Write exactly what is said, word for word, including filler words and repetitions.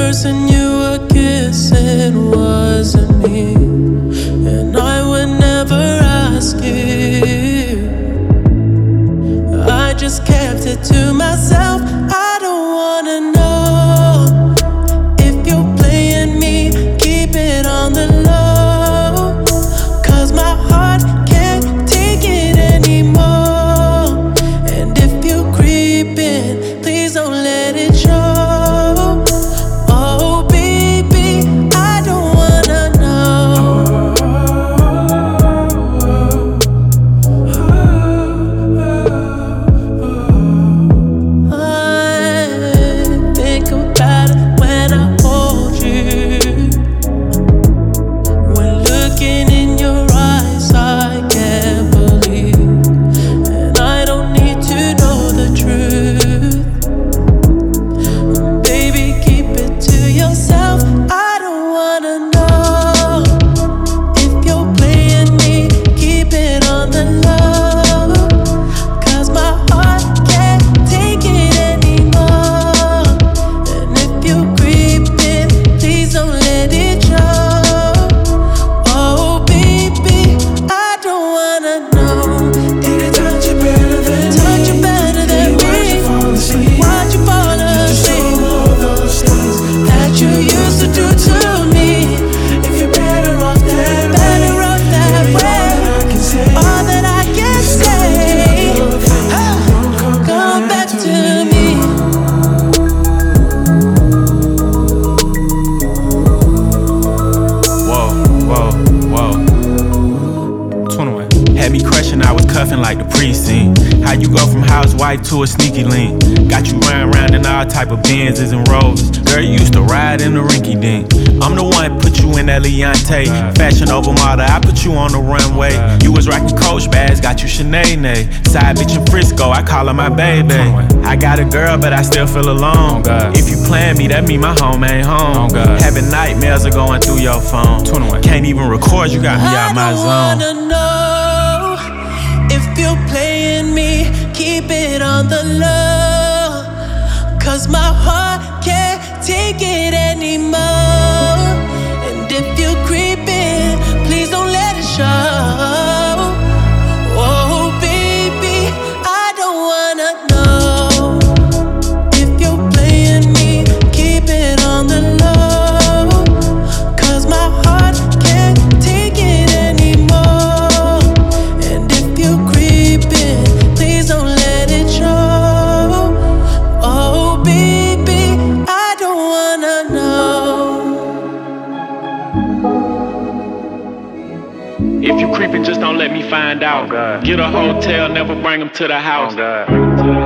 person you were kissing wasn't me, and I would never ask you. I just kept it to myself. I don't wanna know if you're playing me. Keep it on the low, 'cause my heart can't take it anymore. And if you creepin', please don't let it show. Oh baby, I don't wanna know. I think about it when I hold you. When looking in your eyes, I can't believe, and I don't need to know the truth. Baby, keep it to yourself. I don't wanna know if you're playing me. Keep it on the low, 'cause my heart can't take it anymore. And if you're creeping, please don't let it show. Oh baby, I don't wanna know. Did it touch you better than Touch you me? better than Why'd you me. fall asleep? Why'd you fall asleep? All those things That you used to do to me. if you're better off that way. Better off that way. All that I can say All that I can say, ah, come back to me. Whoa, whoa, whoa. twenty-one. Had me crushing, I was cuffing like the precinct. How you go from housewife to a sneaky link? Got you running around in all type of Benzes and Rovers. Girl, you used to ride in the rinky dink. I'm the one put you in that Leontay. Fashion over model, I put you on the runway. You was rocking Coach bags, got you Sinead. Side bitch in Frisco, I call her my baby. I got a girl, but I still feel alone. If you plan me, that mean my home ain't home. Having nightmares are going through your phone. Can't even record, you got me out my I zone. don't wanna know if you're playing me. Keep it on the low, 'cause my heart can't take it anymore. And if you're creeping, please don't let it show. Oh baby, I don't wanna know if you're playing me. Keep it on the low, 'cause my heart can't take it anymore. And if you're creeping, please don't let it show. Oh baby, I don't wanna know. If you creeping, just don't let me find out. Oh, God. Get a hotel, never bring them to the house. Oh God.